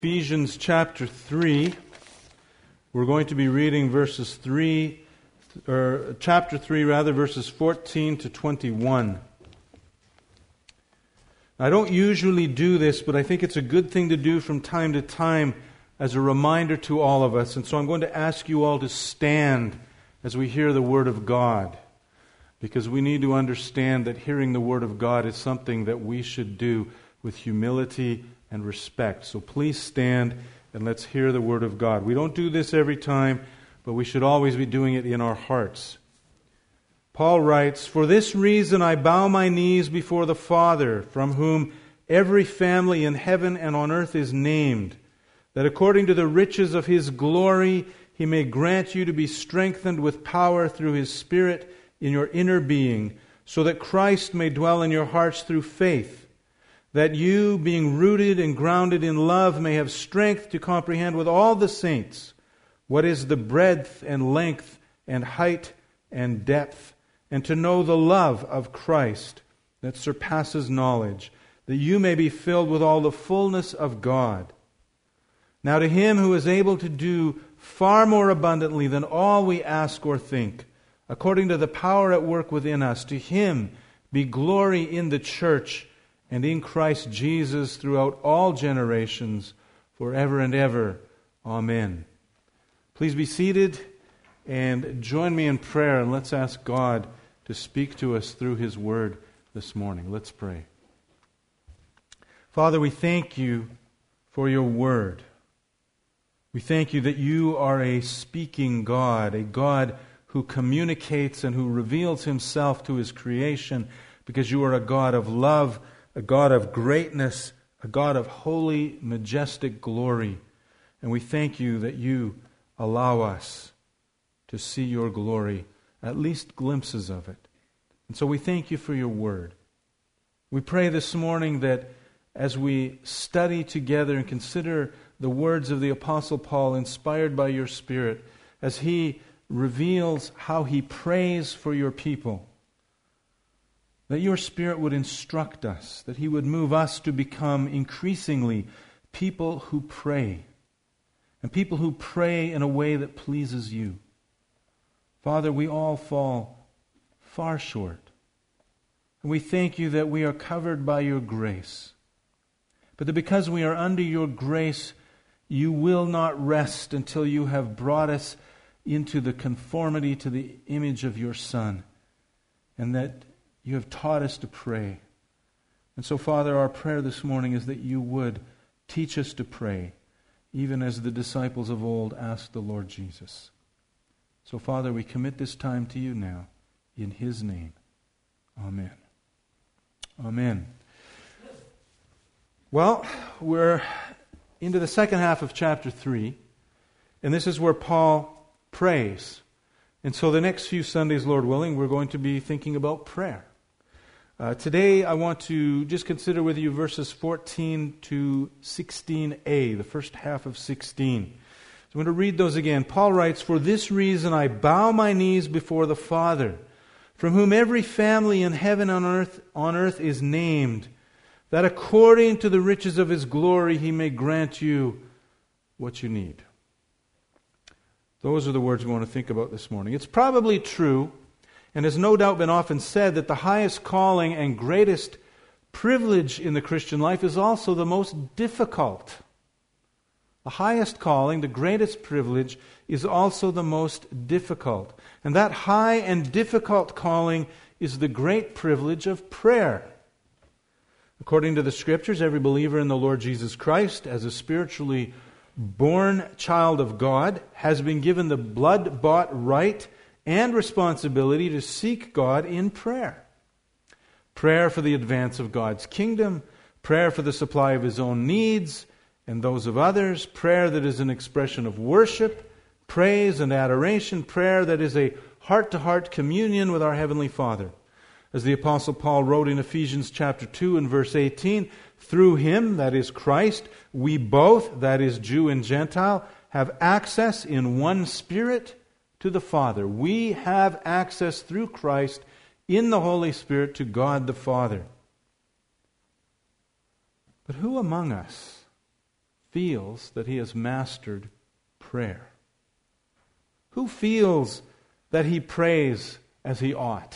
Ephesians chapter 3. We're going to be reading verses 3, or chapter 3 rather, verses 14 to 21. I don't usually do this, but I think it's a good thing to do from time to time as a reminder to all of us. And so I'm going to ask you all to stand as we hear the Word of God, because we need to understand that hearing the Word of God is something that we should do with humility and respect. So please stand and let's hear the Word of God. We don't do this every time, but we should always be doing it in our hearts. Paul writes, "For this reason I bow my knees before the Father, from whom every family in heaven and on earth is named, that according to the riches of His glory He may grant you to be strengthened with power through His Spirit in your inner being, so that Christ may dwell in your hearts through faith, that you, being rooted and grounded in love, may have strength to comprehend with all the saints what is the breadth and length and height and depth, and to know the love of Christ that surpasses knowledge, that you may be filled with all the fullness of God. Now to Him who is able to do far more abundantly than all we ask or think, according to the power at work within us, to Him be glory in the church and in Christ Jesus throughout all generations, forever and ever. Amen." Please be seated and join me in prayer, and let's ask God to speak to us through His Word this morning. Let's pray. Father, we thank You for Your Word. We thank You that You are a speaking God, a God who communicates and who reveals Himself to His creation, because You are a God of love, a God of greatness, a God of holy, majestic glory. And we thank You that You allow us to see Your glory, at least glimpses of it. And so we thank You for Your Word. We pray this morning that as we study together and consider the words of the Apostle Paul, inspired by Your Spirit, as he reveals how he prays for Your people, that Your Spirit would instruct us, that He would move us to become increasingly people who pray, and people who pray in a way that pleases You. Father, we all fall far short, and we thank You that we are covered by Your grace, but that because we are under Your grace, You will not rest until You have brought us into the conformity to the image of Your Son, and that You have taught us to pray. And so, Father, our prayer this morning is that You would teach us to pray, even as the disciples of old asked the Lord Jesus. So, Father, we commit this time to You now, in His name. Amen. Amen. Well, we're into the second half of chapter 3, and this is where Paul prays. And so the next few Sundays, Lord willing, we're going to be thinking about prayer. Today I want to just consider with you verses 14 to 16a, the first half of 16. So I'm going to read those again. Paul writes, "For this reason I bow my knees before the Father, from whom every family in heaven and on earth is named, that according to the riches of His glory He may grant you what you need." Those are the words we want to think about this morning. It's probably true, and has no doubt been often said, that the highest calling and greatest privilege in the Christian life is also the most difficult. The highest calling, the greatest privilege, is also the most difficult. And that high and difficult calling is the great privilege of prayer. According to the Scriptures, every believer in the Lord Jesus Christ, as a spiritually born child of God, has been given the blood-bought right and responsibility to seek God in prayer. Prayer for the advance of God's kingdom, prayer for the supply of His own needs and those of others, prayer that is an expression of worship, praise and adoration, prayer that is a heart-to-heart communion with our Heavenly Father. As the Apostle Paul wrote in Ephesians chapter 2 and verse 18, "Through Him," that is Christ, "we both," that is Jew and Gentile, "have access in one Spirit to the Father." We have access through Christ in the Holy Spirit to God the Father. But who among us feels that he has mastered prayer? Who feels that he prays as he ought?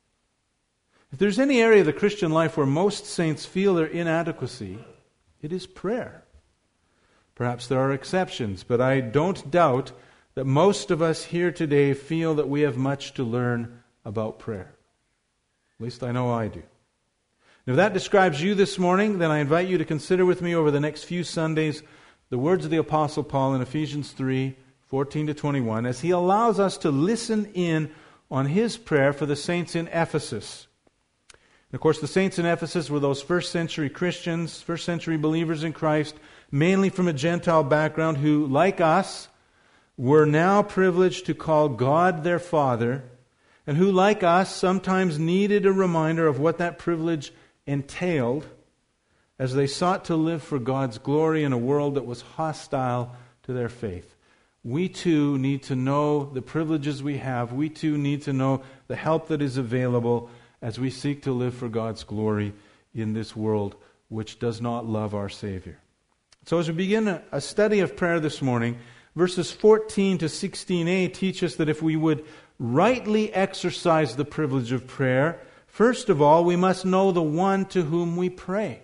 If there's any area of the Christian life where most saints feel their inadequacy, it is prayer. Perhaps there are exceptions, but I don't doubt that most of us here today feel that we have much to learn about prayer. At least I know I do. And if that describes you this morning, then I invite you to consider with me over the next few Sundays the words of the Apostle Paul in Ephesians 3:14-21, as he allows us to listen in on his prayer for the saints in Ephesus. And of course, the saints in Ephesus were those first century Christians, first century believers in Christ, mainly from a Gentile background, who, like us, were now privileged to call God their Father, and who, like us, sometimes needed a reminder of what that privilege entailed as they sought to live for God's glory in a world that was hostile to their faith. We too need to know the privileges we have. We too need to know the help that is available as we seek to live for God's glory in this world which does not love our Savior. So as we begin a study of prayer this morning, verses 14 to 16a teach us that if we would rightly exercise the privilege of prayer, first of all, we must know the one to whom we pray.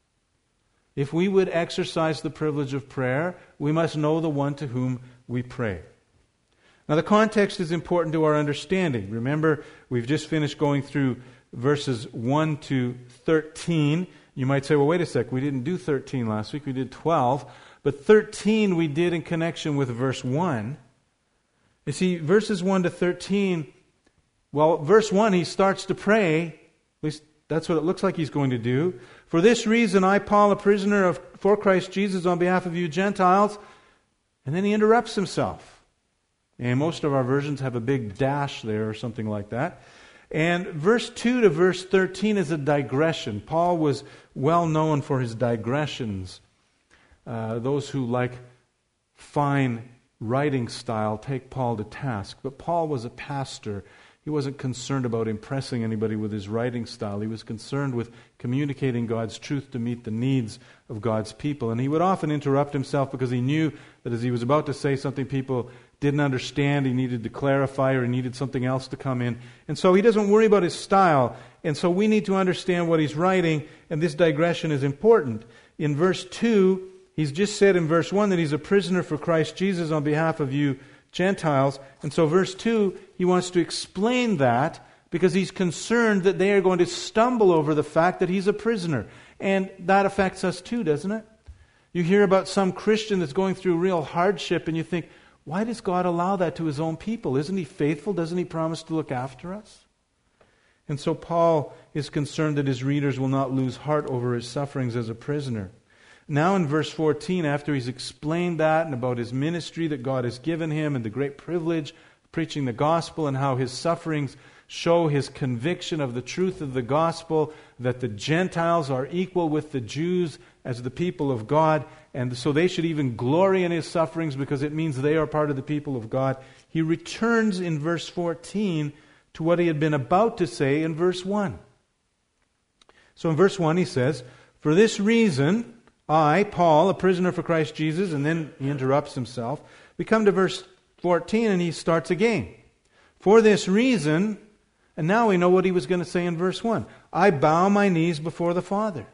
If we would exercise the privilege of prayer, we must know the one to whom we pray. Now, the context is important to our understanding. Remember, we've just finished going through verses 1 to 13. You might say, well, wait a sec, we didn't do 13 last week, we did 12. But 13 we did in connection with verse 1. You see, verses 1 to 13, well, verse 1, he starts to pray. At least that's what it looks like he's going to do. For this reason, I, Paul, a prisoner for Christ Jesus, on behalf of you Gentiles. And then he interrupts himself. And most of our versions have a big dash there or something like that. And verse 2 to verse 13 is a digression. Paul was well known for his digressions. Those who like fine writing style take Paul to task. But Paul was a pastor. He wasn't concerned about impressing anybody with his writing style. He was concerned with communicating God's truth to meet the needs of God's people. And he would often interrupt himself because he knew that as he was about to say something people didn't understand, he needed to clarify, or he needed something else to come in. And so he doesn't worry about his style. And so we need to understand what he's writing, and this digression is important. In verse 2, he's just said in verse 1 that he's a prisoner for Christ Jesus on behalf of you Gentiles. And so verse 2, he wants to explain that because he's concerned that they are going to stumble over the fact that he's a prisoner. And that affects us too, doesn't it? You hear about some Christian that's going through real hardship and you think, why does God allow that to his own people? Isn't he faithful? Doesn't he promise to look after us? And so Paul is concerned that his readers will not lose heart over his sufferings as a prisoner. Now in verse 14, after he's explained that and about his ministry that God has given him and the great privilege of preaching the gospel and how his sufferings show his conviction of the truth of the gospel, that the Gentiles are equal with the Jews as the people of God, and so they should even glory in his sufferings because it means they are part of the people of God. He returns in verse 14 to what he had been about to say in verse 1. So in verse 1 he says, for this reason, I, Paul, a prisoner for Christ Jesus, and then he interrupts himself. We come to verse 14 and he starts again. For this reason, and now we know what he was going to say in verse 1. I bow my knees before the Father.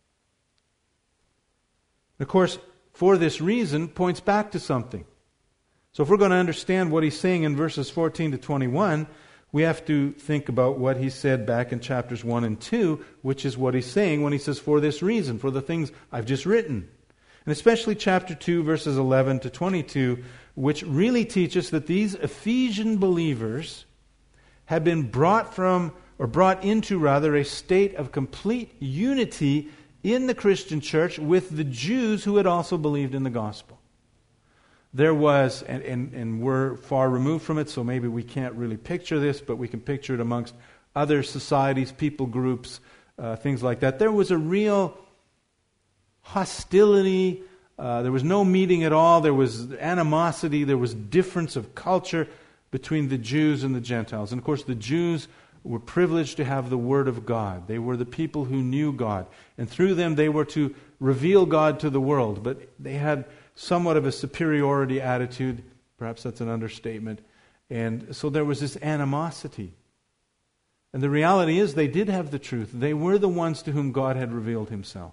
Of course, for this reason points back to something. So if we're going to understand what he's saying in verses 14 to 21, we have to think about what he said back in chapters 1 and 2, which is what he's saying when he says, for this reason, for the things I've just written. And especially chapter 2, verses 11 to 22, which really teach us that these Ephesian believers had been brought into a state of complete unity in the Christian church with the Jews who had also believed in the gospel. There was, and we're far removed from it, so maybe we can't really picture this, but we can picture it amongst other societies, people groups, things like that. There was a real hostility. There was no meeting at all. There was animosity. There was difference of culture between the Jews and the Gentiles. And of course, the Jews were privileged to have the Word of God. They were the people who knew God. And through them, they were to reveal God to the world, but they had somewhat of a superiority attitude. Perhaps that's an understatement. And so there was this animosity. And the reality is they did have the truth. They were the ones to whom God had revealed himself.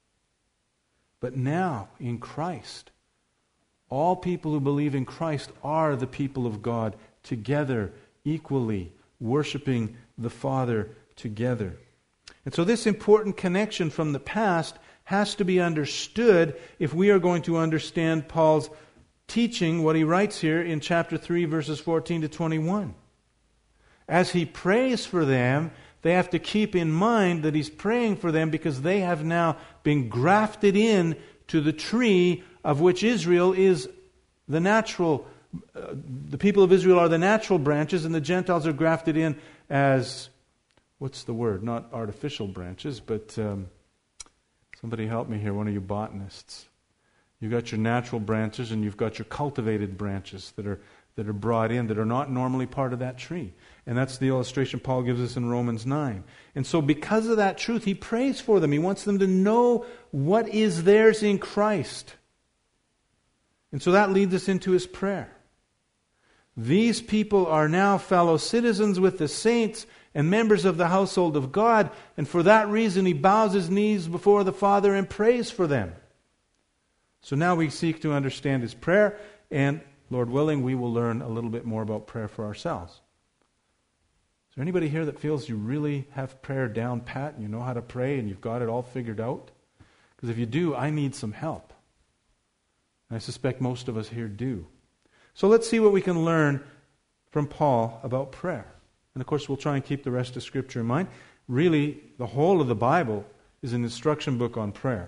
But now, in Christ, all people who believe in Christ are the people of God together, equally, worshiping the Father together. And so this important connection from the past has to be understood if we are going to understand Paul's teaching, what he writes here in chapter 3, verses 14 to 21. As he prays for them, they have to keep in mind that he's praying for them because they have now been grafted in to the tree of which Israel is the natural. The people of Israel are the natural branches, and the Gentiles are grafted in as, what's the word? Not artificial branches, but somebody help me here, one of you botanists. You've got your natural branches and you've got your cultivated branches that are brought in, that are not normally part of that tree. And that's the illustration Paul gives us in Romans 9. And so because of that truth, he prays for them. He wants them to know what is theirs in Christ. And so that leads us into his prayer. These people are now fellow citizens with the saints and members of the household of God, and for that reason he bows his knees before the Father and prays for them. So now we seek to understand his prayer, and Lord willing, we will learn a little bit more about prayer for ourselves. Is there anybody here that feels you really have prayer down pat and you know how to pray and you've got it all figured out? Because if you do, I need some help. And I suspect most of us here do. So let's see what we can learn from Paul about prayer. And of course, we'll try and keep the rest of Scripture in mind. Really, the whole of the Bible is an instruction book on prayer.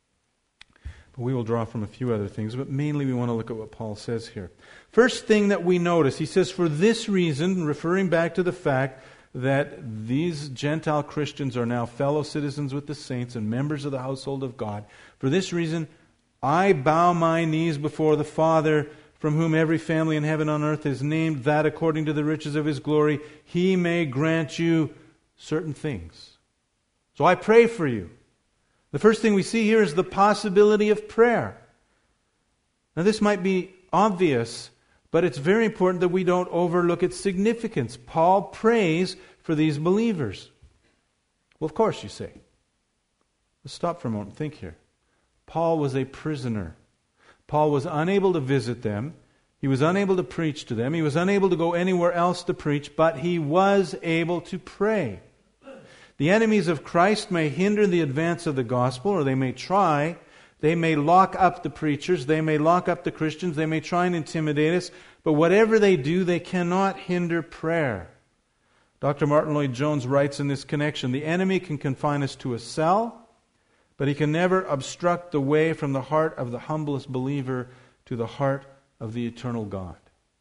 But we will draw from a few other things, but mainly we want to look at what Paul says here. First thing that we notice, he says, for this reason, referring back to the fact that these Gentile Christians are now fellow citizens with the saints and members of the household of God, for this reason, I bow my knees before the Father, from whom every family in heaven and on earth is named, that according to the riches of his glory, he may grant you certain things. So I pray for you. The first thing we see here is the possibility of prayer. Now this might be obvious, but it's very important that we don't overlook its significance. Paul prays for these believers. Well, of course, you say. Let's stop for a moment and think here. Paul was a prisoner. Paul was unable to visit them. He was unable to preach to them. He was unable to go anywhere else to preach, but he was able to pray. The enemies of Christ may hinder the advance of the gospel, or they may try. They may lock up the preachers. They may lock up the Christians. They may try and intimidate us. But whatever they do, they cannot hinder prayer. Dr. Martin Lloyd-Jones writes in this connection, the enemy can confine us to a cell, but he can never obstruct the way from the heart of the humblest believer to the heart of the eternal God.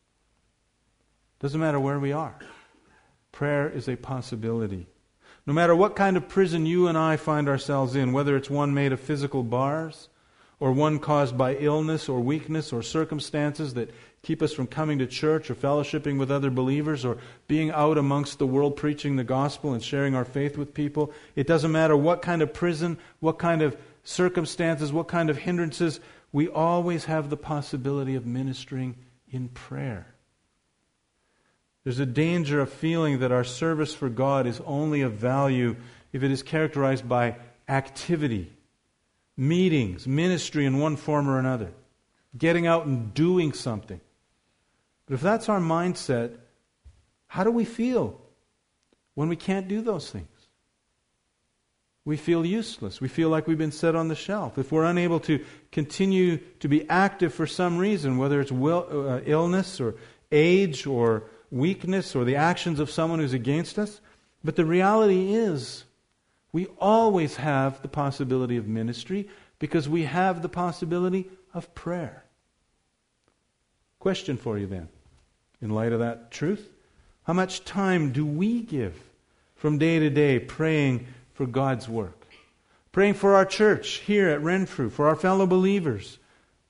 Doesn't matter where we are. Prayer is a possibility. No matter what kind of prison you and I find ourselves in, whether it's one made of physical bars, or one caused by illness or weakness or circumstances that keep us from coming to church or fellowshipping with other believers or being out amongst the world preaching the gospel and sharing our faith with people. It doesn't matter what kind of prison, what kind of circumstances, what kind of hindrances, we always have the possibility of ministering in prayer. There's a danger of feeling that our service for God is only of value if it is characterized by activity, meetings, ministry in one form or another, getting out and doing something. But if that's our mindset, how do we feel when we can't do those things? We feel useless. We feel like we've been set on the shelf. If we're unable to continue to be active for some reason, whether it's illness or age or weakness or the actions of someone who's against us. But the reality is, we always have the possibility of ministry because we have the possibility of prayer. Question for you then, in light of that truth, how much time do we give from day to day praying for God's work? Praying for our church here at Renfrew, for our fellow believers.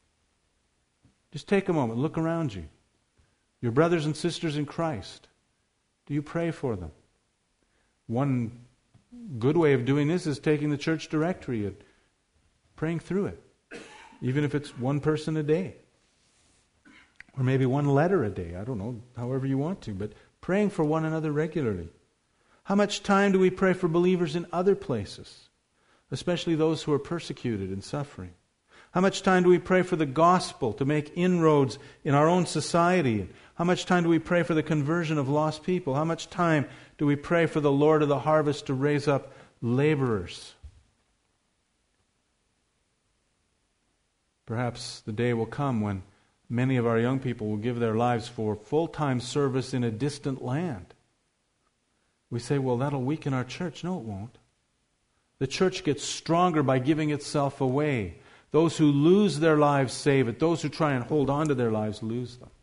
Just take a moment, look around you. Your brothers and sisters in Christ, do you pray for them? One good way of doing this is taking the church directory praying through it, even if it's one person a day, or maybe one letter a day. I don't know, however you want to, but praying for one another regularly. How much time do we pray for believers in other places, especially those who are persecuted and suffering? How much time do we pray for the gospel to make inroads in our own society? How much time do we pray for the conversion of lost people? How much time do we pray for the Lord of the harvest to raise up laborers? Perhaps the day will come when many of our young people will give their lives for full-time service in a distant land. We say, well, that'll weaken our church. No, it won't. The church gets stronger by giving itself away. Those who lose their lives save it. Those who try and hold on to their lives lose them.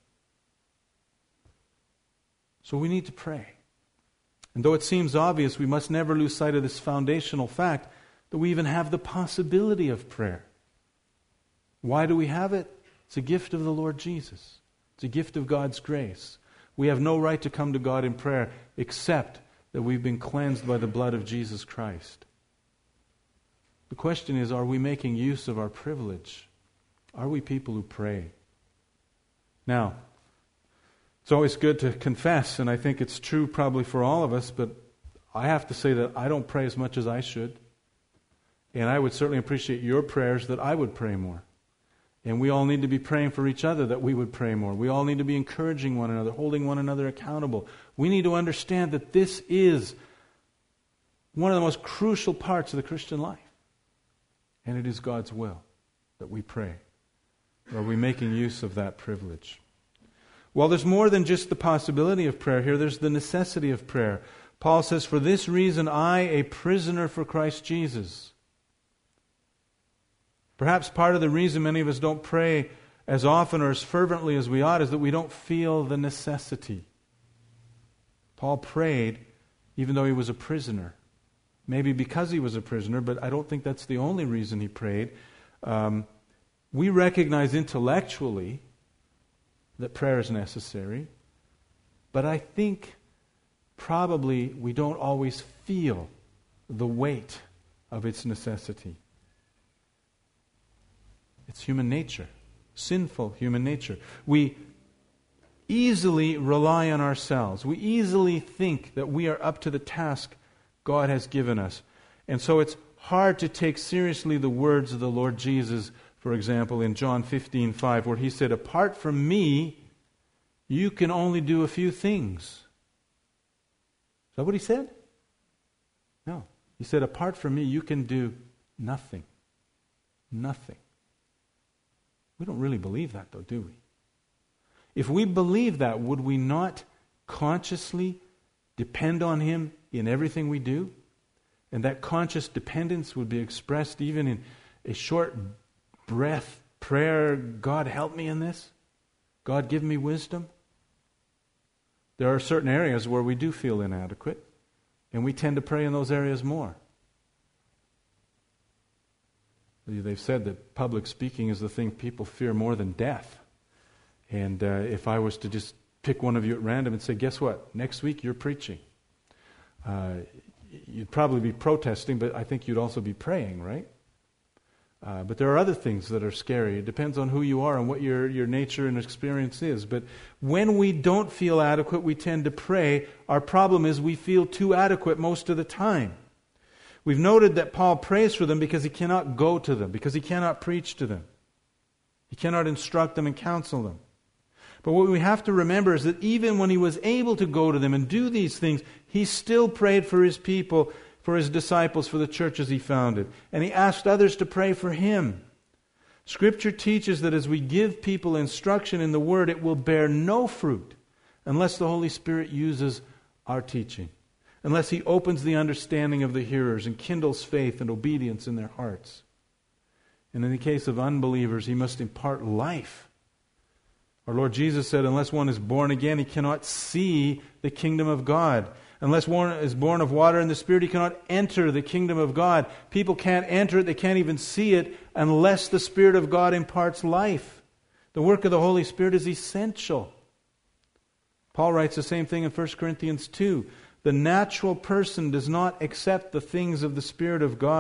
So we need to pray. And though it seems obvious, we must never lose sight of this foundational fact that we even have the possibility of prayer. Why do we have it? It's a gift of the Lord Jesus. It's a gift of God's grace. We have no right to come to God in prayer except that we've been cleansed by the blood of Jesus Christ. The question is, are we making use of our privilege? Are we people who pray? Now, it's always good to confess, and I think it's true probably for all of us, but I have to say that I don't pray as much as I should. And I would certainly appreciate your prayers that I would pray more. And we all need to be praying for each other that we would pray more. We all need to be encouraging one another, holding one another accountable. We need to understand that this is one of the most crucial parts of the Christian life. And it is God's will that we pray. Are we making use of that privilege? Well, there's more than just the possibility of prayer here. There's the necessity of prayer. Paul says, "For this reason I, a prisoner for Christ Jesus." Perhaps part of the reason many of us don't pray as often or as fervently as we ought is that we don't feel the necessity. Paul prayed even though he was a prisoner. Maybe because he was a prisoner, but I don't think that's the only reason he prayed. We recognize intellectually that prayer is necessary, but I think probably we don't always feel the weight of its necessity. It's human nature, sinful human nature. We easily rely on ourselves. We easily think that we are up to the task God has given us. And so it's hard to take seriously the words of the Lord Jesus, for example, in John 15:5, where he said, "Apart from me, you can only do a few things." Is that what he said? No. He said, "Apart from me, you can do nothing." Nothing. We don't really believe that, though, do we? If we believe that, would we not consciously depend on Him in everything we do? And that conscious dependence would be expressed even in a short breath prayer, "God, help me in this. God, give me wisdom." There are certain areas where we do feel inadequate, and we tend to pray in those areas more. They've said that public speaking is the thing people fear more than death. And if I was to just pick one of you at random and say, "Guess what? Next week you're preaching," you'd probably be protesting, but I think you'd also be praying, right? But there are other things that are scary. It depends on who you are and what your nature and experience is. But when we don't feel adequate, we tend to pray. Our problem is we feel too adequate most of the time. We've noted that Paul prays for them because he cannot go to them, because he cannot preach to them. He cannot instruct them and counsel them. But what we have to remember is that even when he was able to go to them and do these things, he still prayed for his people, for his disciples, for the churches he founded. And he asked others to pray for him. Scripture teaches that as we give people instruction in the Word, it will bear no fruit unless the Holy Spirit uses our teaching, unless He opens the understanding of the hearers and kindles faith and obedience in their hearts. And in the case of unbelievers, He must impart life. Our Lord Jesus said, unless one is born again, he cannot see the kingdom of God. Unless one is born of water and the Spirit, he cannot enter the kingdom of God. People can't enter it, they can't even see it, unless the Spirit of God imparts life. The work of the Holy Spirit is essential. Paul writes the same thing in 1 Corinthians 2. The natural person does not accept the things of the Spirit of God,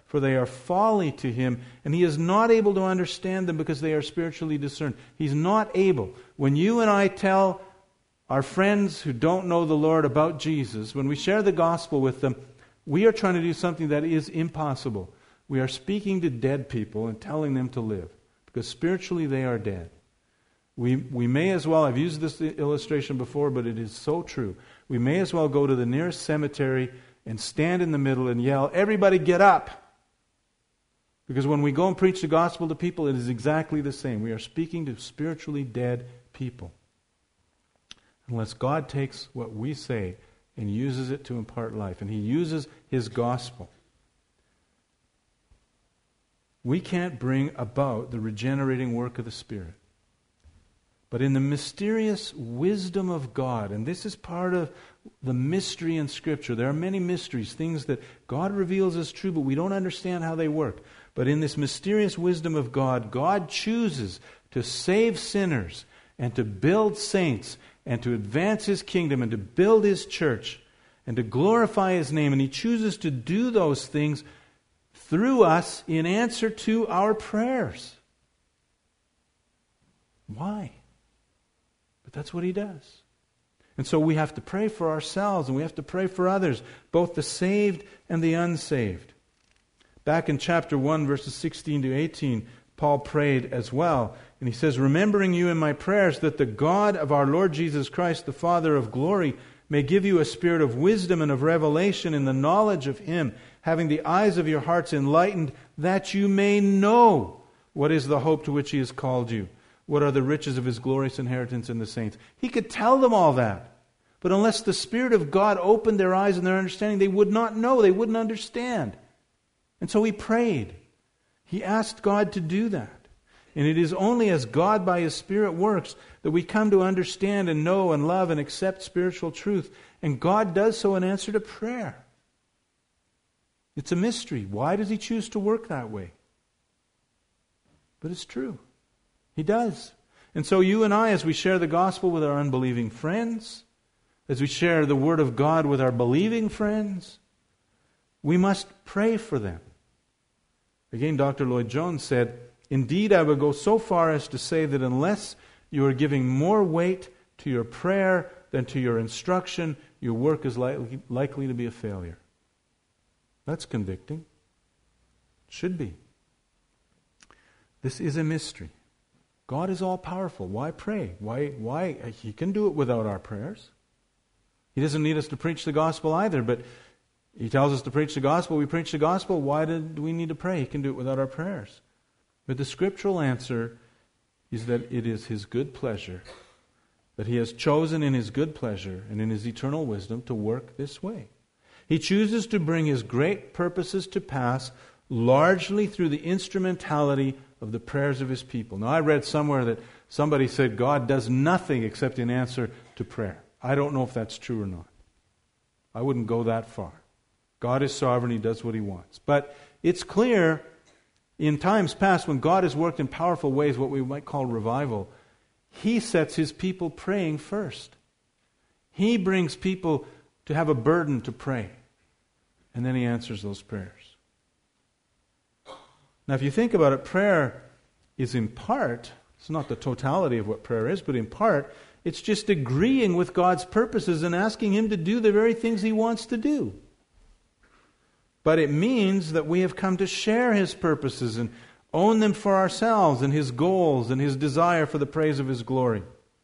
for they are folly to him, and he is not able to understand them because they are spiritually discerned. He's not able. When you and I tell our friends who don't know the Lord about Jesus, when we share the gospel with them, we are trying to do something that is impossible. We are speaking to dead people and telling them to live, because spiritually they are dead. We may as well, I've used this illustration before, but it is so true. We may as well go to the nearest cemetery and stand in the middle and yell, "Everybody get up!" Because when we go and preach the gospel to people, it is exactly the same. We are speaking to spiritually dead people. Unless God takes what we say and uses it to impart life, and He uses His gospel, we can't bring about the regenerating work of the Spirit. But in the mysterious wisdom of God, and this is part of the mystery in Scripture. There are many mysteries, things that God reveals as true, but we don't understand how they work. But in this mysterious wisdom of God, God chooses to save sinners and to build saints and to advance His kingdom and to build His church and to glorify His name. And He chooses to do those things through us in answer to our prayers. Why? But that's what He does. And so we have to pray for ourselves and we have to pray for others, both the saved and the unsaved. Back in chapter 1, verses 16 to 18, Paul prayed as well. And he says, "Remembering you in my prayers, that the God of our Lord Jesus Christ, the Father of glory, may give you a spirit of wisdom and of revelation in the knowledge of Him, having the eyes of your hearts enlightened, that you may know what is the hope to which He has called you. What are the riches of His glorious inheritance in the saints?" He could tell them all that. But unless the Spirit of God opened their eyes and their understanding, they would not know, they wouldn't understand. And so he prayed. He asked God to do that. And it is only as God by His Spirit works that we come to understand and know and love and accept spiritual truth. And God does so in answer to prayer. It's a mystery. Why does He choose to work that way? But it's true. He does. And so you and I, as we share the gospel with our unbelieving friends, as we share the Word of God with our believing friends, we must pray for them. Again, Dr. Lloyd-Jones said, "Indeed, I would go so far as to say that unless you are giving more weight to your prayer than to your instruction, your work is likely to be a failure." That's convicting. It should be. This is a mystery. God is all-powerful. Why pray? Why? He can do it without our prayers. He doesn't need us to preach the gospel either, but He tells us to preach the gospel. We preach the gospel. Why do we need to pray? He can do it without our prayers. But the scriptural answer is that it is His good pleasure, that He has chosen in His good pleasure and in His eternal wisdom to work this way. He chooses to bring His great purposes to pass largely through the instrumentality of the prayers of His people. Now, I read somewhere that somebody said God does nothing except in answer to prayer. I don't know if that's true or not. I wouldn't go that far. God is sovereign. He does what He wants. But it's clear in times past when God has worked in powerful ways, what we might call revival, He sets His people praying first. He brings people to have a burden to pray. And then He answers those prayers. Now, if you think about it, prayer is in part, it's not the totality of what prayer is, but in part, it's just agreeing with God's purposes and asking Him to do the very things He wants to do. But it means that we have come to share His purposes and own them for ourselves and His goals and His desire for the praise of His glory.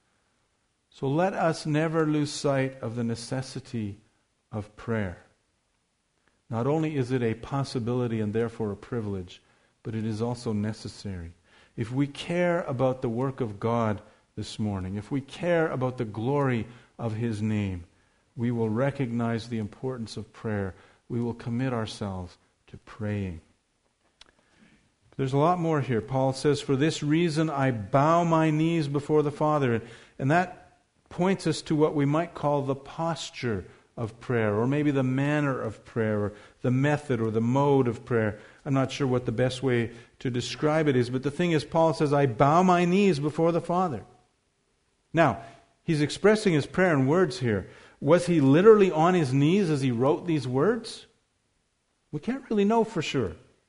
So let us never lose sight of the necessity of prayer. Not only is it a possibility and therefore a privilege, but it is also necessary. If we care about the work of God this morning, if we care about the glory of His name, we will recognize the importance of prayer. We will commit ourselves to praying. There's a lot more here. Paul says, "For this reason I bow my knees before the Father." And that points us to what we might call the posture of prayer, or maybe the manner of prayer, or the method or the mode of prayer. I'm not sure what the best way to describe it is, but the thing is, Paul says, "I bow my knees before the Father." Now, he's expressing his prayer in words here. Was he literally on his knees as he wrote these words? We can't really know for sure.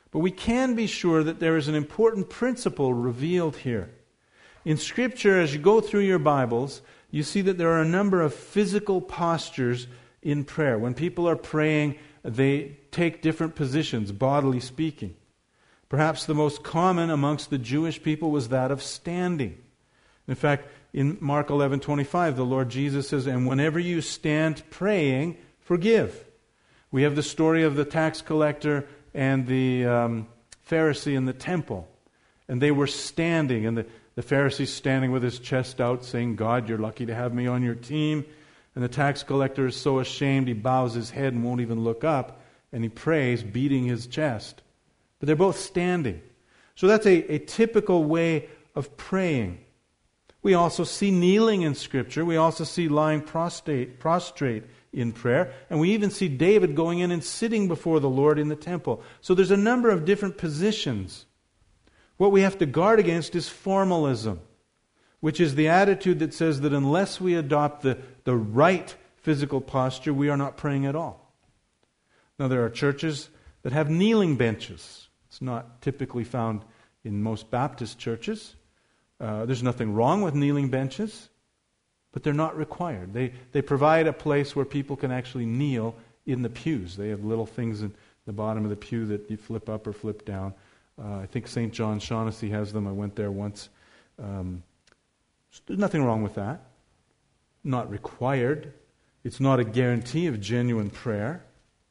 But we can be sure that there is an important principle revealed here. In Scripture, as you go through your Bibles, you see that there are a number of physical postures in prayer. When people are praying, they take different positions, bodily speaking. Perhaps the most common amongst the Jewish people was that of standing. In fact, in Mark 11:25, the Lord Jesus says, "And whenever you stand praying, forgive." We have the story of the tax collector and the Pharisee in the temple. And they were standing, and the Pharisee's standing with his chest out saying, "God, you're lucky to have me on your team." And the tax collector is so ashamed he bows his head and won't even look up. And he prays, beating his chest. But they're both standing. So that's a typical way of praying. We also see kneeling in Scripture. We also see lying prostrate in prayer. And we even see David going in and sitting before the Lord in the temple. So there's a number of different positions. What we have to guard against is formalism, which is the attitude that says that unless we adopt the right physical posture, we are not praying at all. Now, there are churches that have kneeling benches. It's not typically found in most Baptist churches. There's nothing wrong with kneeling benches, but they're not required. They provide a place where people can actually kneel in the pews. They have little things in the bottom of the pew that you flip up or flip down. I think St. John Shaughnessy has them. I went there once. There's nothing wrong with that. Not required. It's not a guarantee of genuine prayer.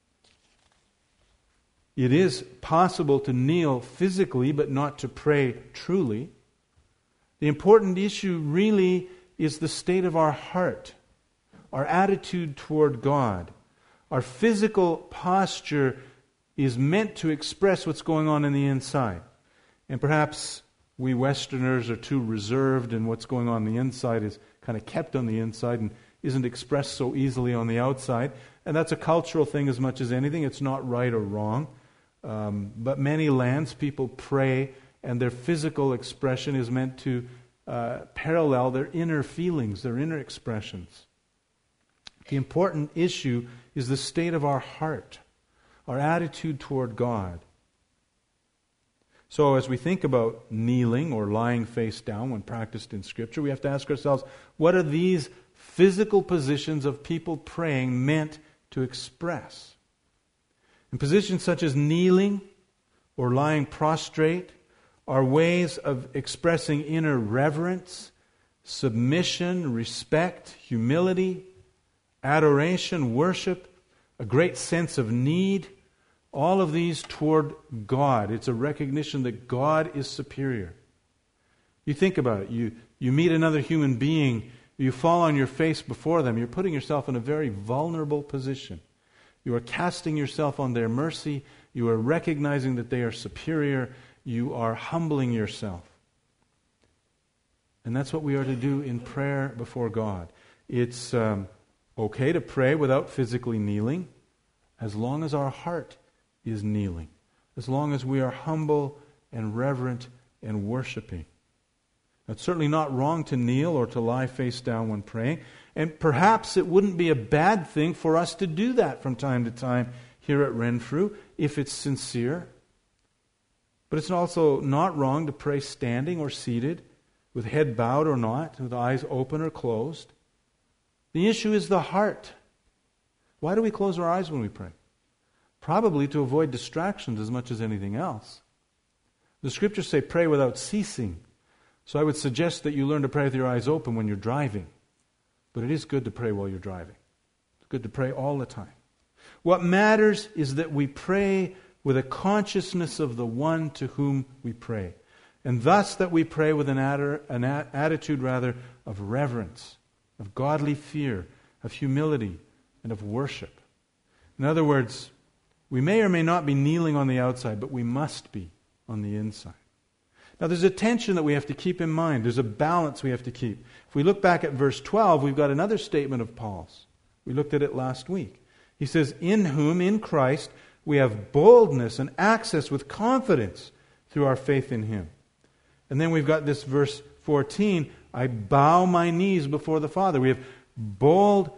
It is possible to kneel physically, but not to pray truly. The important issue really is the state of our heart, our attitude toward God. Our physical posture is meant to express what's going on in the inside. And perhaps we Westerners are too reserved, and what's going on the inside is kind of kept on the inside and isn't expressed so easily on the outside. And that's a cultural thing as much as anything. It's not right or wrong. But many lands, people pray, and their physical expression is meant to parallel their inner feelings, their inner expressions. The important issue is the state of our heart, our attitude toward God. So as we think about kneeling or lying face down when practiced in Scripture, we have to ask ourselves, what are these physical positions of people praying meant to express? And positions such as kneeling or lying prostrate are ways of expressing inner reverence, submission, respect, humility, adoration, worship, a great sense of need, all of these toward God. It's a recognition that God is superior. You think about it. You meet another human being, you fall on your face before them, you're putting yourself in a very vulnerable position. You are casting yourself on their mercy. You are recognizing that they are superior. You are humbling yourself. And that's what we are to do in prayer before God. It's okay to pray without physically kneeling, as long as our heart is kneeling, as long as we are humble and reverent and worshiping. It's certainly not wrong to kneel or to lie face down when praying. And perhaps it wouldn't be a bad thing for us to do that from time to time here at Renfrew, if it's sincere. But it's also not wrong to pray standing or seated, with head bowed or not, with eyes open or closed. The issue is the heart. Why do we close our eyes when we pray? Probably to avoid distractions as much as anything else. The Scriptures say pray without ceasing. So I would suggest that you learn to pray with your eyes open when you're driving. But it is good to pray while you're driving. It's good to pray all the time. What matters is that we pray with a consciousness of the one to whom we pray. And thus that we pray with an attitude of reverence, of godly fear, of humility, and of worship. In other words, we may or may not be kneeling on the outside, but we must be on the inside. Now there's a tension that we have to keep in mind. There's a balance we have to keep. If we look back at verse 12, we've got another statement of Paul's. We looked at it last week. He says, in whom, in Christ, we have boldness and access with confidence through our faith in Him. And then we've got this verse 14, I bow my knees before the Father. We have bold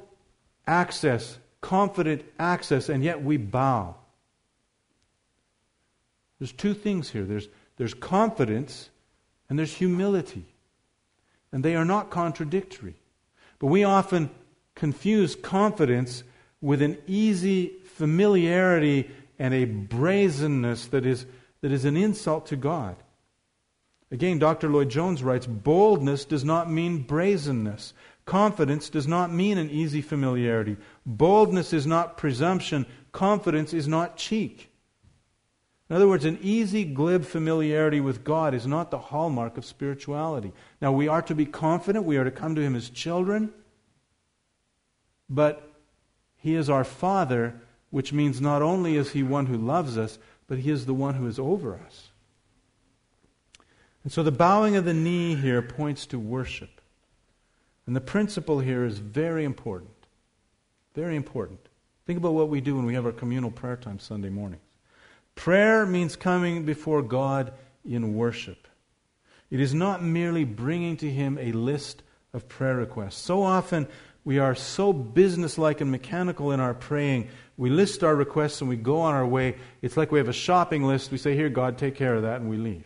access, confident access, and yet we bow. There's two things here. There's confidence and there's humility. And they are not contradictory. But we often confuse confidence with an easy familiarity and a brazenness that is an insult to God. Again, Dr. Lloyd Jones writes, boldness does not mean brazenness. Confidence does not mean an easy familiarity. Boldness is not presumption. Confidence is not cheek. In other words, an easy, glib familiarity with God is not the hallmark of spirituality. Now, we are to be confident. We are to come to Him as children. But He is our Father, which means not only is He one who loves us, but He is the one who is over us. And so the bowing of the knee here points to worship. And the principle here is very important. Very important. Think about what we do when we have our communal prayer time Sunday mornings. Prayer means coming before God in worship. It is not merely bringing to Him a list of prayer requests. So often we are so businesslike and mechanical in our praying. We list our requests and we go on our way. It's like we have a shopping list. We say, here, God, take care of that, and we leave.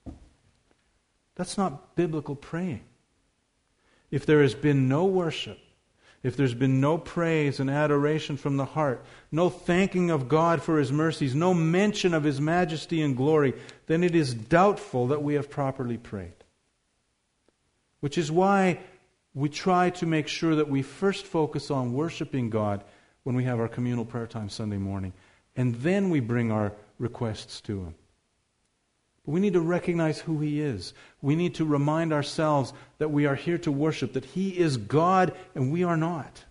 That's not biblical praying. If there has been no worship, if there's been no praise and adoration from the heart, no thanking of God for His mercies, no mention of His majesty and glory, then it is doubtful that we have properly prayed. Which is why we try to make sure that we first focus on worshiping God when we have our communal prayer time Sunday morning, and then we bring our requests to Him. We need to recognize who He is. We need to remind ourselves that we are here to worship, that He is God and we are not.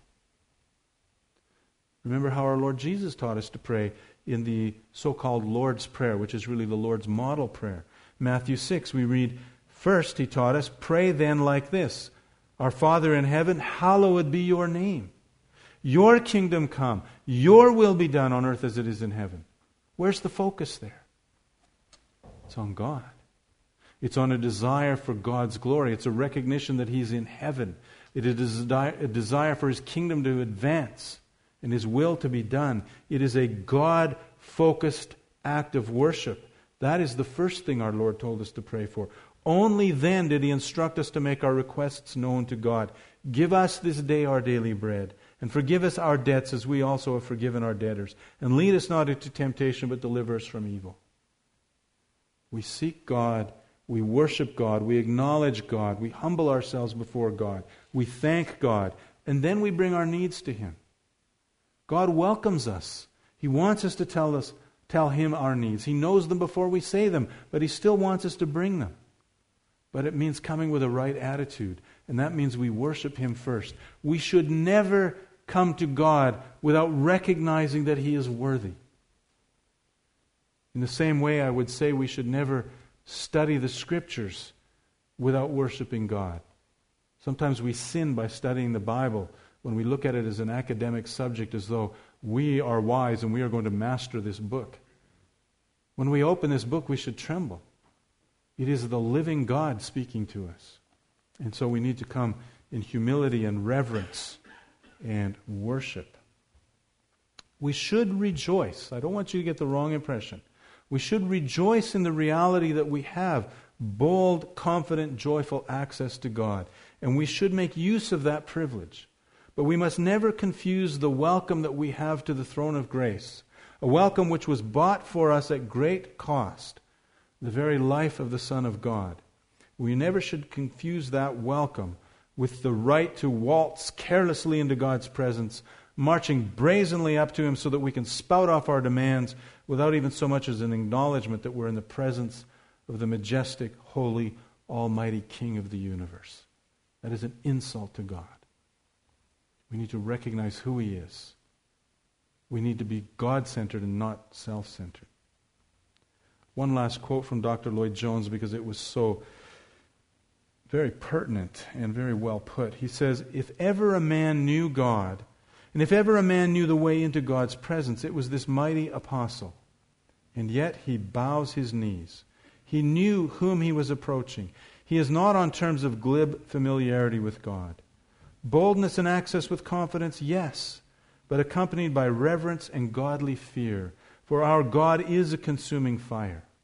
Remember how our Lord Jesus taught us to pray in the so-called Lord's Prayer, which is really the Lord's model prayer. Matthew 6, we read, first He taught us, pray then like this, Our Father in heaven, hallowed be your name. Your kingdom come, your will be done on earth as it is in heaven. Where's the focus there? It's on God. It's on a desire for God's glory. It's a recognition that He's in heaven. It is a desire for His kingdom to advance and His will to be done. It is a God-focused act of worship. That is the first thing our Lord told us to pray for. Only then did He instruct us to make our requests known to God. Give us this day our daily bread, and forgive us our debts as we also have forgiven our debtors. And lead us not into temptation, but deliver us from evil. We seek God, we worship God, we acknowledge God, we humble ourselves before God, we thank God, and then we bring our needs to Him. God welcomes us. He wants us to tell Him our needs. He knows them before we say them, but He still wants us to bring them. But it means coming with a right attitude, and that means we worship Him first. We should never come to God without recognizing that He is worthy. In the same way, I would say we should never study the Scriptures without worshiping God. Sometimes we sin by studying the Bible when we look at it as an academic subject, as though we are wise and we are going to master this book. When we open this book, we should tremble. It is the living God speaking to us. And so we need to come in humility and reverence and worship. We should rejoice. I don't want you to get the wrong impression. We should rejoice in the reality that we have bold, confident, joyful access to God. And we should make use of that privilege. But we must never confuse the welcome that we have to the throne of grace, a welcome which was bought for us at great cost, the very life of the Son of God. We never should confuse that welcome with the right to waltz carelessly into God's presence, marching brazenly up to Him so that we can spout off our demands without even so much as an acknowledgement that we're in the presence of the majestic, holy, almighty King of the universe. That is an insult to God. We need to recognize who He is. We need to be God-centered and not self-centered. One last quote from Dr. Lloyd Jones, because it was so very pertinent and very well put. He says, if ever a man knew God, and if ever a man knew the way into God's presence, it was this mighty apostle. And yet he bows his knees. He knew whom he was approaching. He is not on terms of glib familiarity with God. Boldness and access with confidence, yes, but accompanied by reverence and godly fear. For our God is a consuming fire.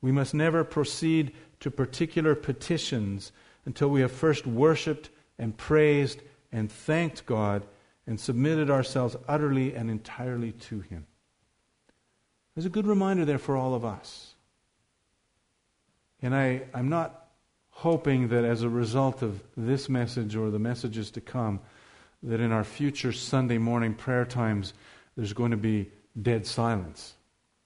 We must never proceed to particular petitions until we have first worshipped and praised and thanked God and submitted ourselves utterly and entirely to Him. There's a good reminder there for all of us. And I'm not hoping that as a result of this message or the messages to come, that in our future Sunday morning prayer times there's going to be dead silence.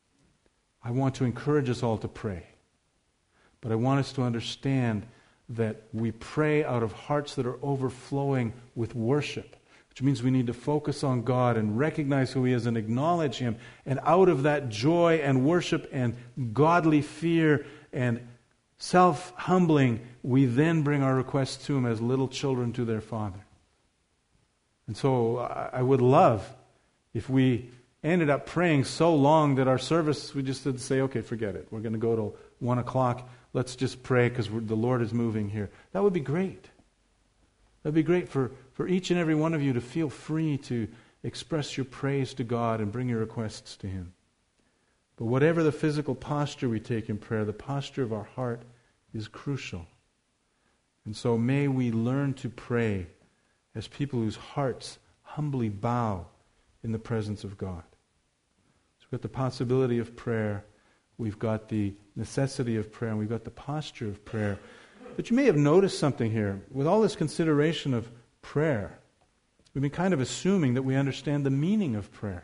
I want to encourage us all to pray. But I want us to understand that we pray out of hearts that are overflowing with worship, which means we need to focus on God and recognize who He is and acknowledge Him. And out of that joy and worship and godly fear and self-humbling, we then bring our requests to Him as little children to their Father. And so I would love if we ended up praying so long that our service, we just had to say, okay, forget it. We're going to go till 1 o'clock. Let's just pray because the Lord is moving here. That would be great. That would be great for each and every one of you to feel free to express your praise to God and bring your requests to Him. But whatever the physical posture we take in prayer, the posture of our heart is crucial. And so may we learn to pray as people whose hearts humbly bow in the presence of God. So we've got the possibility of prayer, we've got the necessity of prayer, and we've got the posture of prayer. But you may have noticed something here. With all this consideration of prayer, we've been kind of assuming that we understand the meaning of prayer.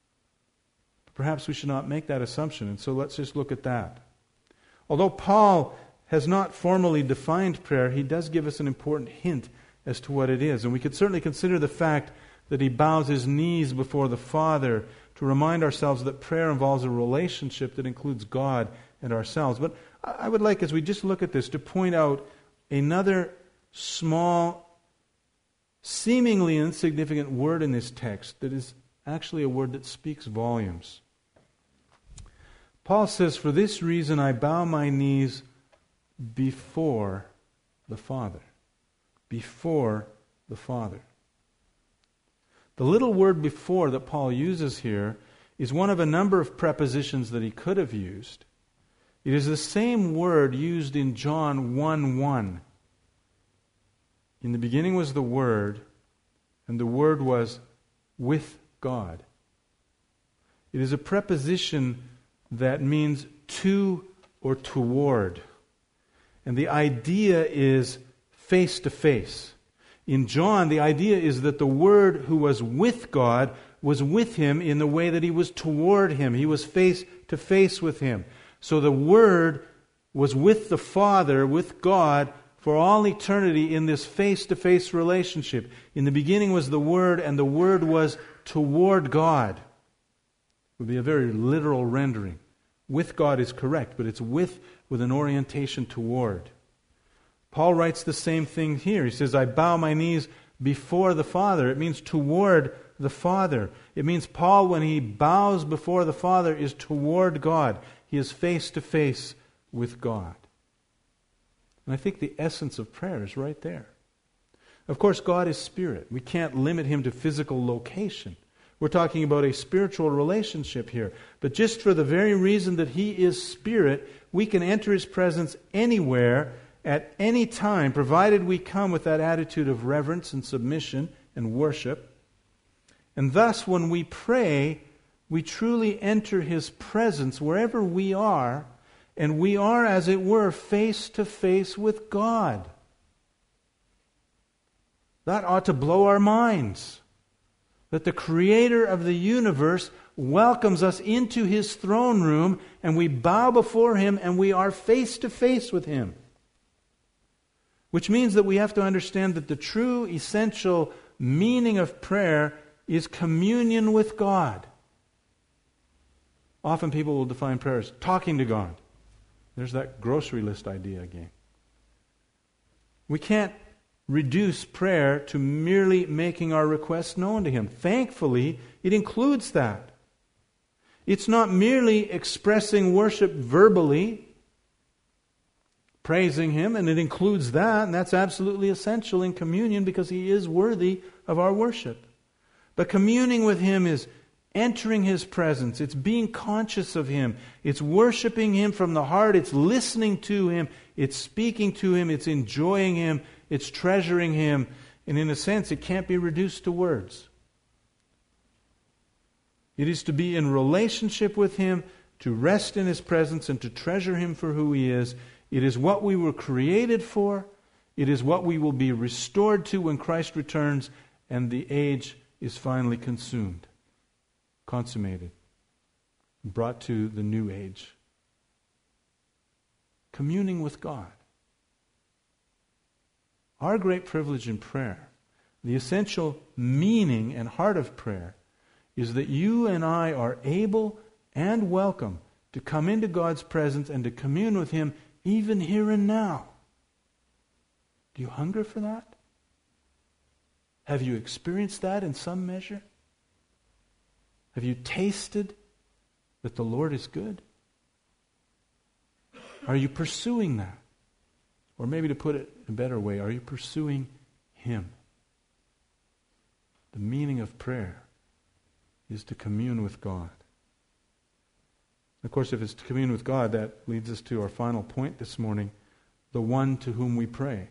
Perhaps we should not make that assumption, and so let's just look at that. Although Paul has not formally defined prayer, he does give us an important hint as to what it is. And we could certainly consider the fact that he bows his knees before the Father to remind ourselves that prayer involves a relationship that includes God and ourselves. But I would like, as we just look at this, to point out another small, seemingly insignificant word in this text that is actually a word that speaks volumes. Paul says, "For this reason I bow my knees before the Father." Before the Father. The little word "before" that Paul uses here is one of a number of prepositions that he could have used. It is the same word used in John 1:1. In the beginning was the Word, and the Word was with God. It is a preposition that means to or toward. And the idea is face to face. In John, the idea is that the Word who was with God was with Him in the way that He was toward Him. He was face to face with Him. So the Word was with the Father, with God, for all eternity in this face-to-face relationship. In the beginning was the Word, and the Word was toward God. It would be a very literal rendering. With God is correct, but it's with an orientation toward. Paul writes the same thing here. He says, "I bow my knees before the Father." It means toward the Father. It means Paul, when he bows before the Father, is toward God. He is face to face with God. And I think the essence of prayer is right there. Of course, God is spirit. We can't limit Him to physical location. We're talking about a spiritual relationship here. But just for the very reason that He is spirit, we can enter His presence anywhere, at any time, provided we come with that attitude of reverence and submission and worship. And thus, when we pray, we truly enter His presence wherever we are, and we are, as it were, face to face with God. That ought to blow our minds. That the Creator of the universe welcomes us into His throne room, and we bow before Him, and we are face to face with Him. Which means that we have to understand that the true, essential meaning of prayer is communion with God. Often people will define prayer as talking to God. There's that grocery list idea again. We can't reduce prayer to merely making our requests known to Him. Thankfully, it includes that. It's not merely expressing worship verbally, praising Him, and it includes that, and that's absolutely essential in communion because He is worthy of our worship. But communing with Him is entering His presence. It's being conscious of Him. It's worshiping Him from the heart. It's listening to Him. It's speaking to Him. It's enjoying Him. It's treasuring Him. And in a sense, it can't be reduced to words. It is to be in relationship with Him, to rest in His presence, and to treasure Him for who He is. It is what we were created for. It is what we will be restored to when Christ returns and the age is finally consummated, brought to the new age. Communing with God. Our great privilege in prayer, the essential meaning and heart of prayer, is that you and I are able and welcome to come into God's presence and to commune with Him even here and now. Do you hunger for that? Have you experienced that in some measure? Have you tasted that the Lord is good? Are you pursuing that? Or maybe to put it a better way, are you pursuing Him? The meaning of prayer is to commune with God. Of course, if it's to commune with God, that leads us to our final point this morning, the one to whom we pray.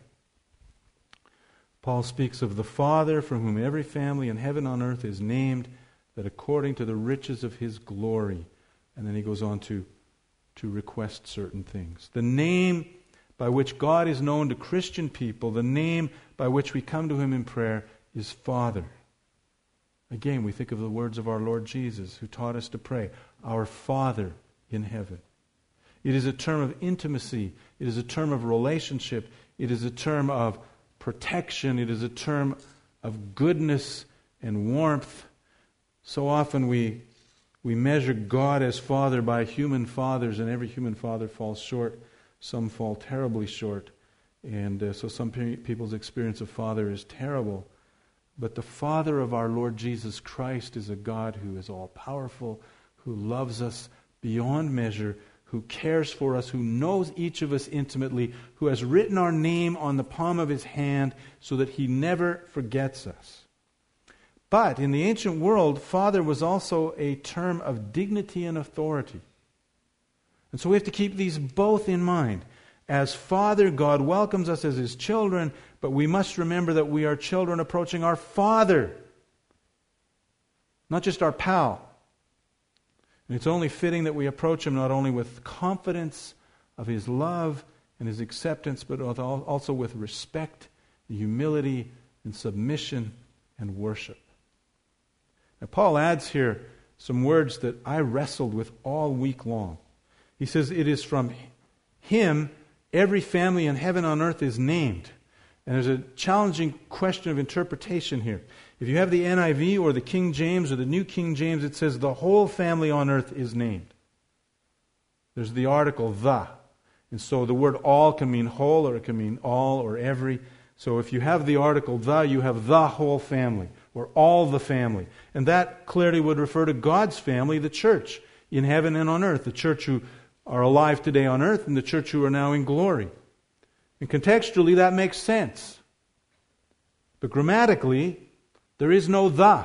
Paul speaks of the Father from whom every family in heaven and on earth is named, that according to the riches of His glory. And then he goes on to request certain things. The name by which God is known to Christian people, the name by which we come to Him in prayer, is Father. Again, we think of the words of our Lord Jesus, who taught us to pray, Our Father in heaven. It is a term of intimacy. It is a term of relationship. It is a term of protection. It is a term of goodness and warmth. So often we measure God as Father by human fathers, and every human father falls short. Some fall terribly short. And so some people's experience of Father is terrible. But the Father of our Lord Jesus Christ is a God who is all-powerful, who loves us beyond measure, who cares for us, who knows each of us intimately, who has written our name on the palm of His hand so that He never forgets us. But in the ancient world, Father was also a term of dignity and authority. And so we have to keep these both in mind. As Father, God welcomes us as His children, but we must remember that we are children approaching our Father, not just our pal. And it's only fitting that we approach Him not only with confidence of His love and His acceptance, but also with respect, humility, and submission and worship. Now, Paul adds here some words that I wrestled with all week long. He says, it is from Him every family in heaven and on earth is named. And there's a challenging question of interpretation here. If you have the NIV or the King James or the New King James, it says the whole family on earth is named. There's the article, the. And so the word all can mean whole, or it can mean all or every. So if you have the article the, you have the whole family, or all the family. And that clearly would refer to God's family, the church, in heaven and on earth. The church who are alive today on earth and the church who are now in glory. And contextually, that makes sense. But grammatically, there is no the.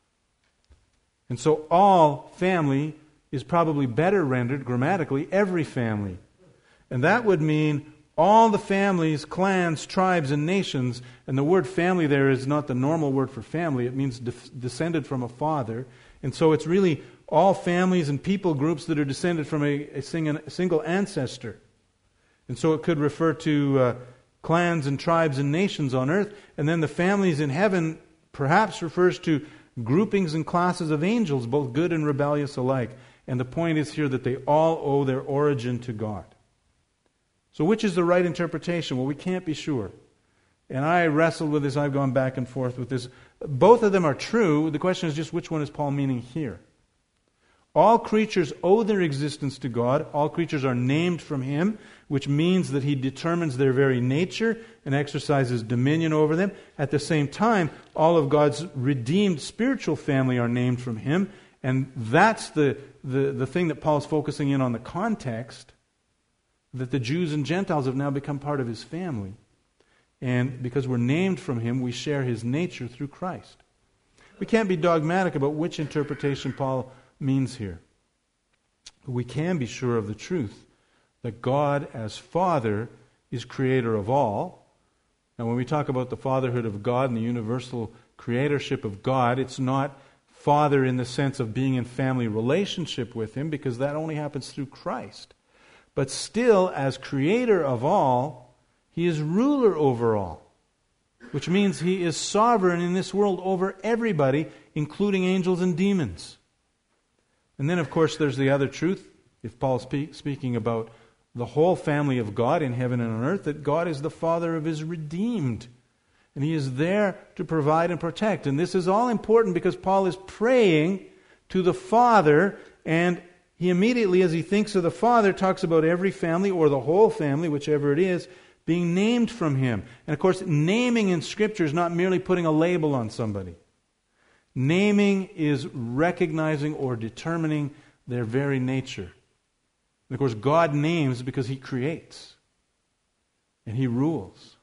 And so all family is probably better rendered grammatically, every family. And that would mean all the families, clans, tribes, and nations. And the word family there is not the normal word for family. It means descended from a father. And so it's really all families and people groups that are descended from a single ancestor. And so it could refer to clans and tribes and nations on earth. And then the families in heaven perhaps refers to groupings and classes of angels, both good and rebellious alike. And the point is here that they all owe their origin to God. So which is the right interpretation? Well, we can't be sure. And I wrestled with this. I've gone back and forth with this. Both of them are true. The question is just which one is Paul meaning here? All creatures owe their existence to God. All creatures are named from Him, which means that He determines their very nature and exercises dominion over them. At the same time, all of God's redeemed spiritual family are named from Him. And that's the thing that Paul's focusing in on, the context, that the Jews and Gentiles have now become part of His family. And because we're named from Him, we share His nature through Christ. We can't be dogmatic about which interpretation Paul means here. But we can be sure of the truth that God as Father is creator of all. Now when we talk about the fatherhood of God and the universal creatorship of God, it's not Father in the sense of being in family relationship with Him, because that only happens through Christ. But still, as creator of all, He is ruler over all, which means He is sovereign in this world over everybody, including angels and demons. And then, of course, there's the other truth, if Paul's speaking about the whole family of God in heaven and on earth, that God is the Father of His redeemed. And He is there to provide and protect. And this is all important because Paul is praying to the Father, and he immediately, as he thinks of the Father, talks about every family, or the whole family, whichever it is, being named from Him. And of course, naming in Scripture is not merely putting a label on somebody. Naming is recognizing or determining their very nature. And of course, God names because He creates. And He rules.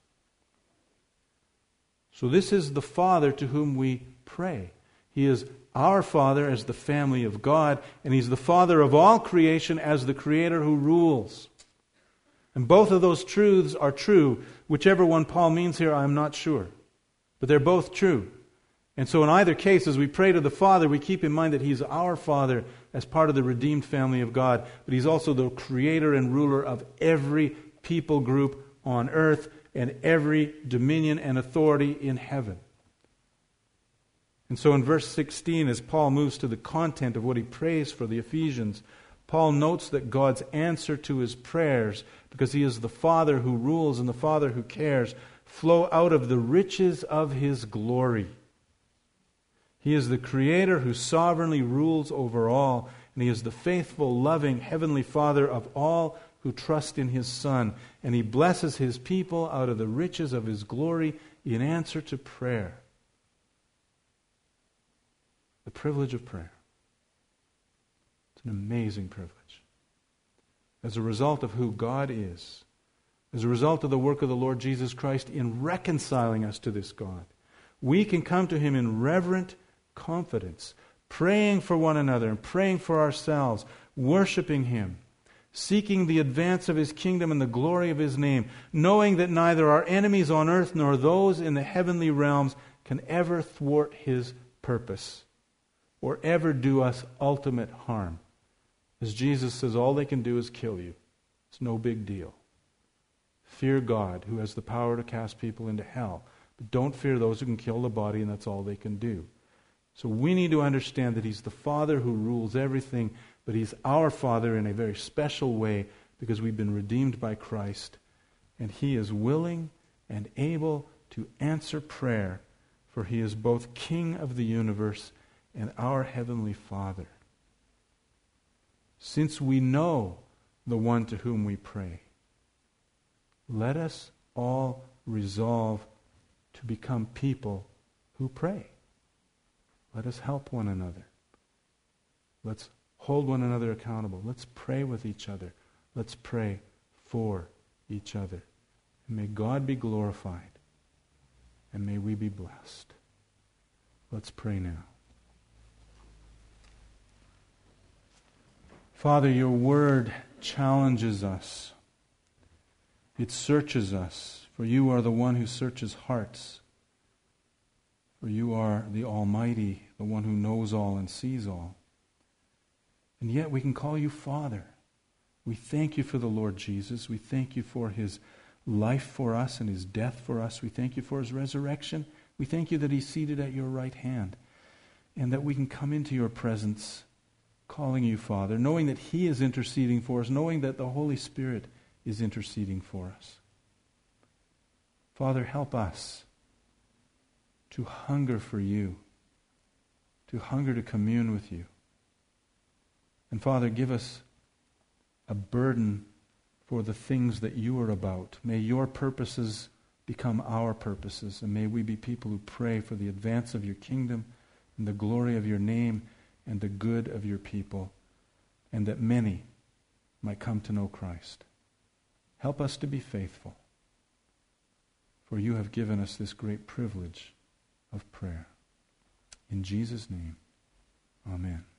So this is the Father to whom we pray. He is our Father as the family of God, and He's the Father of all creation as the Creator who rules. And both of those truths are true. Whichever one Paul means here, I'm not sure. But they're both true. And so in either case, as we pray to the Father, we keep in mind that He's our Father as part of the redeemed family of God, but He's also the Creator and ruler of every people group on earth and every dominion and authority in heaven. And so in verse 16, as Paul moves to the content of what he prays for the Ephesians, Paul notes that God's answer to his prayers, because He is the Father who rules and the Father who cares, flow out of the riches of His glory. He is the Creator who sovereignly rules over all, and He is the faithful, loving, heavenly Father of all who trust in His Son. And He blesses His people out of the riches of His glory in answer to prayer. The privilege of prayer. It's an amazing privilege. As a result of who God is, as a result of the work of the Lord Jesus Christ in reconciling us to this God, we can come to Him in reverent confidence, praying for one another and praying for ourselves, worshiping Him, seeking the advance of His kingdom and the glory of His name, knowing that neither our enemies on earth nor those in the heavenly realms can ever thwart His purpose or ever do us ultimate harm. As Jesus says, all they can do is kill you. It's no big deal. Fear God, who has the power to cast people into hell. But don't fear those who can kill the body, and that's all they can do. So we need to understand that He's the Father who rules everything, but He's our Father in a very special way because we've been redeemed by Christ. And He is willing and able to answer prayer, for He is both King of the universe and our Heavenly Father. Since we know the one to whom we pray, let us all resolve to become people who pray. Let us help one another. Let's hold one another accountable. Let's pray with each other. Let's pray for each other. And may God be glorified. And may we be blessed. Let's pray now. Father, Your Word challenges us. It searches us, for You are the one who searches hearts. For You are the Almighty, the one who knows all and sees all. And yet we can call You Father. We thank You for the Lord Jesus. We thank You for His life for us and His death for us. We thank You for His resurrection. We thank You that He's seated at Your right hand, and that we can come into Your presence calling You Father, knowing that He is interceding for us, knowing that the Holy Spirit is interceding for us. Father, help us to hunger for You, to hunger to commune with You. And Father, give us a burden for the things that You are about. May Your purposes become our purposes, and may we be people who pray for the advance of Your kingdom and the glory of Your name and the good of Your people, and that many might come to know Christ. Help us to be faithful, for You have given us this great privilege of prayer. In Jesus' name, amen.